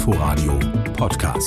Inforadio Podcast.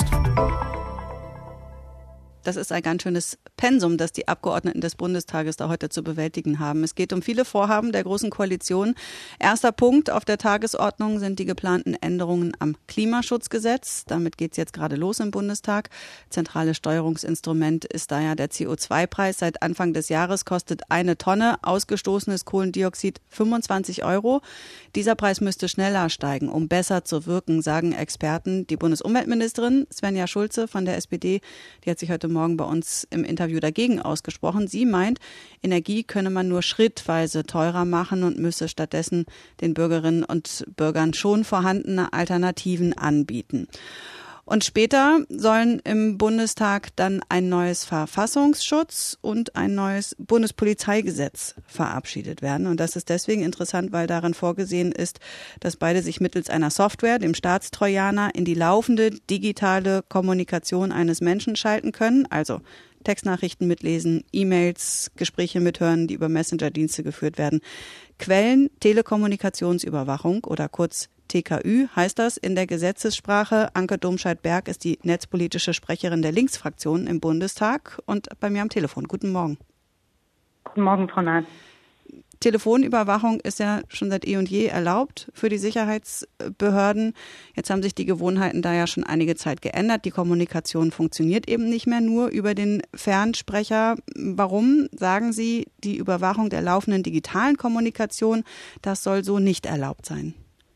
Das ist ein ganz schönes Pensum, das die Abgeordneten des Bundestages da heute zu bewältigen haben. Es geht um viele Vorhaben der Großen Koalition. Erster Punkt auf der Tagesordnung sind die geplanten Änderungen am Klimaschutzgesetz. Damit geht es jetzt gerade los im Bundestag. Zentrales Steuerungsinstrument ist da ja der CO2-Preis. Seit Anfang des Jahres kostet eine Tonne ausgestoßenes Kohlendioxid 25 €. Dieser Preis müsste schneller steigen, um besser zu wirken, sagen Experten. Die Bundesumweltministerin Svenja Schulze von der SPD, die hat sich heute Morgen bei uns im Interview dagegen ausgesprochen. Sie meint, Energie könne man nur schrittweise teurer machen und müsse stattdessen den Bürgerinnen und Bürgern schon vorhandene Alternativen anbieten. Und später sollen im Bundestag dann ein neues Verfassungsschutz und ein neues Bundespolizeigesetz verabschiedet werden. Und das ist deswegen interessant, weil darin vorgesehen ist, dass beide sich mittels einer Software, dem Staatstrojaner, in die laufende digitale Kommunikation eines Menschen schalten können. Also Textnachrichten mitlesen, E-Mails, Gespräche mithören, die über Messenger-Dienste geführt werden. Quellen, Telekommunikationsüberwachung oder kurz TKÜ heißt das in der Gesetzessprache. Anke Domscheit-Berg ist die netzpolitische Sprecherin der Linksfraktion im Bundestag und bei mir am Telefon. Guten Morgen. Guten Morgen, Frau Naht. Telefonüberwachung ist ja schon seit eh und je erlaubt für die Sicherheitsbehörden. Jetzt haben sich die Gewohnheiten da ja schon einige Zeit geändert. Die Kommunikation funktioniert eben nicht mehr nur über den Fernsprecher. Warum, sagen Sie, die Überwachung der laufenden digitalen Kommunikation, das soll so nicht erlaubt sein?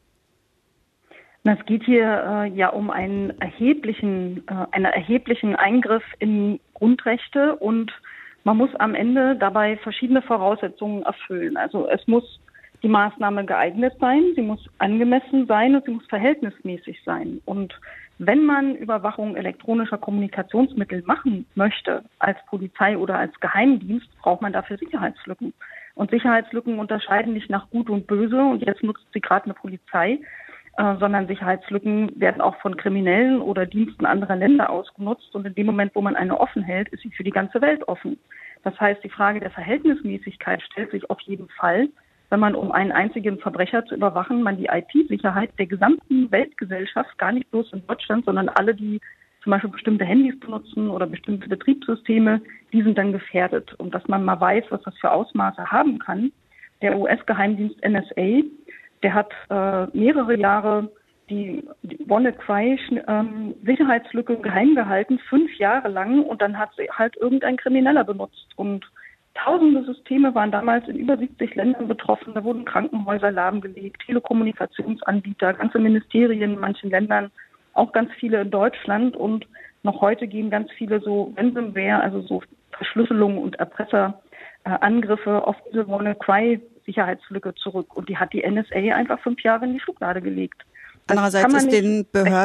Es geht hier um einen erheblichen Eingriff in Grundrechte und man muss am Ende dabei verschiedene Voraussetzungen erfüllen. Also es muss die Maßnahme geeignet sein, sie muss angemessen sein und sie muss verhältnismäßig sein. Und wenn man Überwachung elektronischer Kommunikationsmittel machen möchte, als Polizei oder als Geheimdienst, braucht man dafür Sicherheitslücken. Und Sicherheitslücken unterscheiden nicht nach Gut und Böse und jetzt nutzt sie gerade eine Polizei, sondern Sicherheitslücken werden auch von Kriminellen oder Diensten anderer Länder ausgenutzt. Und in dem Moment, wo man eine offen hält, ist sie für die ganze Welt offen. Das heißt, die Frage der Verhältnismäßigkeit stellt sich auf jeden Fall, wenn man, um einen einzigen Verbrecher zu überwachen, man die IT-Sicherheit der gesamten Weltgesellschaft, gar nicht bloß in Deutschland, sondern alle, die zum Beispiel bestimmte Handys benutzen oder bestimmte Betriebssysteme, die sind dann gefährdet. Und dass man mal weiß, was das für Ausmaße haben kann. Der US-Geheimdienst NSA, der hat mehrere Jahre die WannaCry-Sicherheitslücke geheim gehalten, 5 Jahre lang, und dann hat sie halt irgendein Krimineller benutzt. Und tausende Systeme waren damals in über 70 Ländern betroffen. Da wurden Krankenhäuser lahmgelegt, Telekommunikationsanbieter, ganze Ministerien in manchen Ländern, auch ganz viele in Deutschland. Und noch heute gehen ganz viele so Ransomware, also so Verschlüsselung und Erpresserangriffe auf diese WannaCry-Sicherheitslücke zurück. Und die hat die NSA einfach 5 Jahre in die Schublade gelegt. Andererseits ist den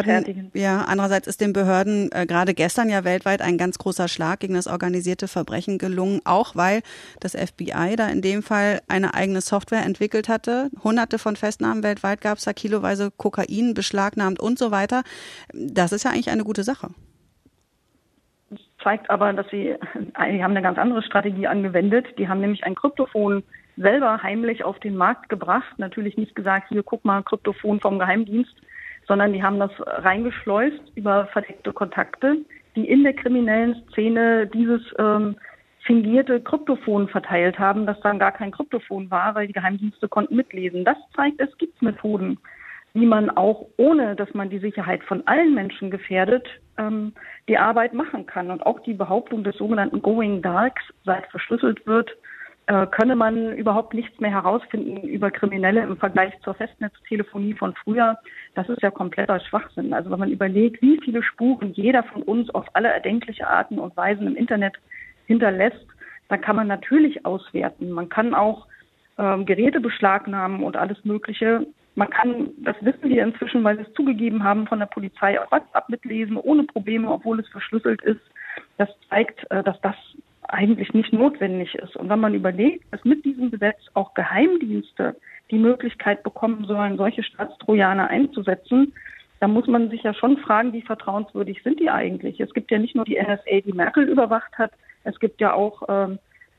Behörden gerade gestern ja weltweit ein ganz großer Schlag gegen das organisierte Verbrechen gelungen, auch weil das FBI da in dem Fall eine eigene Software entwickelt hatte. Hunderte von Festnahmen weltweit gab es da, kiloweise Kokain beschlagnahmt und so weiter. Das ist ja eigentlich eine gute Sache. Das zeigt aber, dass sie haben eine ganz andere Strategie angewendet. Die haben nämlich ein Kryptophon selber heimlich auf den Markt gebracht. Natürlich nicht gesagt, hier, guck mal, Kryptophon vom Geheimdienst, sondern die haben das reingeschleust über verdeckte Kontakte, die in der kriminellen Szene dieses fingierte Kryptophon verteilt haben, das dann gar kein Kryptophon war, weil die Geheimdienste konnten mitlesen. Das zeigt, es gibt Methoden, wie man auch, ohne dass man die Sicherheit von allen Menschen gefährdet, die Arbeit machen kann. Und auch die Behauptung des sogenannten Going Dark, seit verschlüsselt wird, könne man überhaupt nichts mehr herausfinden über Kriminelle im Vergleich zur Festnetztelefonie von früher. Das ist ja kompletter Schwachsinn. Also wenn man überlegt, wie viele Spuren jeder von uns auf alle erdenkliche Arten und Weisen im Internet hinterlässt, dann kann man natürlich auswerten. Man kann auch Geräte beschlagnahmen und alles Mögliche. Man kann, das wissen wir inzwischen, weil wir es zugegeben haben, von der Polizei auf WhatsApp mitlesen, ohne Probleme, obwohl es verschlüsselt ist. Das zeigt, dass das eigentlich nicht notwendig ist. Und wenn man überlegt, dass mit diesem Gesetz auch Geheimdienste die Möglichkeit bekommen sollen, solche Staatstrojaner einzusetzen, dann muss man sich ja schon fragen, wie vertrauenswürdig sind die eigentlich? Es gibt ja nicht nur die NSA, die Merkel überwacht hat, es gibt ja auch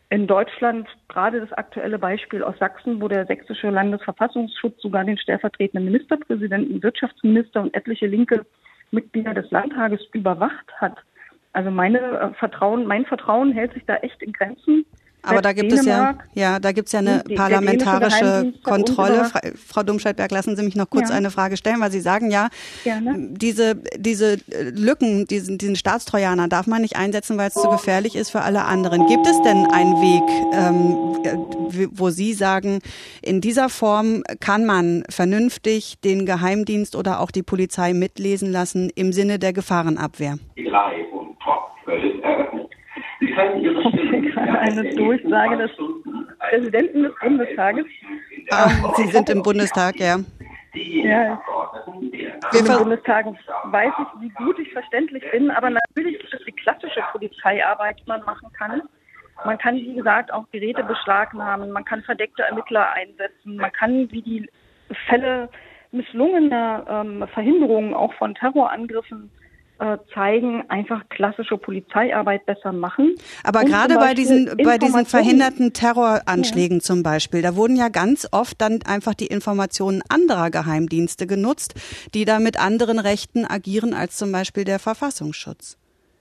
in Deutschland gerade das aktuelle Beispiel aus Sachsen, wo der sächsische Landesverfassungsschutz sogar den stellvertretenden Ministerpräsidenten, Wirtschaftsminister und etliche linke Mitglieder des Landtages überwacht hat. Also mein Vertrauen hält sich da echt in Grenzen. Aber da gibt es ja eine parlamentarische Kontrolle. Frau Domscheit-Berg, lassen Sie mich noch kurz eine Frage stellen, weil Sie sagen diese Lücken, diesen Staatstrojaner darf man nicht einsetzen, weil es zu gefährlich ist für alle anderen. Gibt es denn einen Weg, wo Sie sagen, in dieser Form kann man vernünftig den Geheimdienst oder auch die Polizei mitlesen lassen im Sinne der Gefahrenabwehr? Die 3 und Top völlig eröffnet. Sie können Ihre eine Durchsage des Präsidenten des Bundestages. Sie sind im Bundestag, ja. Ja, im Bundestag weiß ich, wie gut ich verständlich bin, aber natürlich ist es die klassische Polizeiarbeit, die man machen kann. Man kann, wie gesagt, auch Geräte beschlagnahmen, man kann verdeckte Ermittler einsetzen, man kann, wie die Fälle misslungener Verhinderungen auch von Terrorangriffen zeigen, einfach klassische Polizeiarbeit besser machen. Aber und gerade bei diesen verhinderten Terroranschlägen zum Beispiel, da wurden ja ganz oft dann einfach die Informationen anderer Geheimdienste genutzt, die da mit anderen Rechten agieren als zum Beispiel der Verfassungsschutz.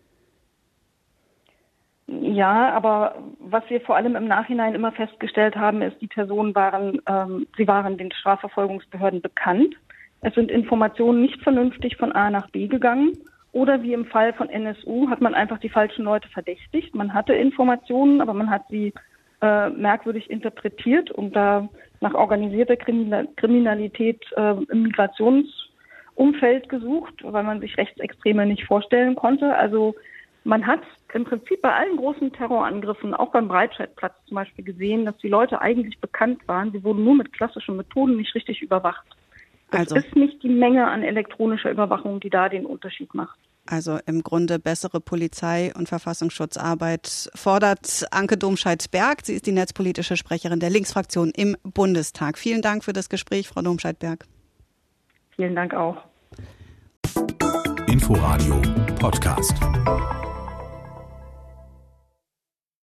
Ja, aber was wir vor allem im Nachhinein immer festgestellt haben, ist, die Personen waren den Strafverfolgungsbehörden bekannt. Es sind Informationen nicht vernünftig von A nach B gegangen. Oder wie im Fall von NSU hat man einfach die falschen Leute verdächtigt. Man hatte Informationen, aber man hat sie merkwürdig interpretiert und da nach organisierter Kriminalität im Migrationsumfeld gesucht, weil man sich Rechtsextreme nicht vorstellen konnte. Also man hat im Prinzip bei allen großen Terrorangriffen, auch beim Breitscheidplatz zum Beispiel, gesehen, dass die Leute eigentlich bekannt waren. Sie wurden nur mit klassischen Methoden nicht richtig überwacht. Das ist nicht die Menge an elektronischer Überwachung, die da den Unterschied macht. Also im Grunde bessere Polizei- und Verfassungsschutzarbeit fordert Anke Domscheit-Berg. Sie ist die netzpolitische Sprecherin der Linksfraktion im Bundestag. Vielen Dank für das Gespräch, Frau Domscheit-Berg. Vielen Dank auch. Inforadio Podcast.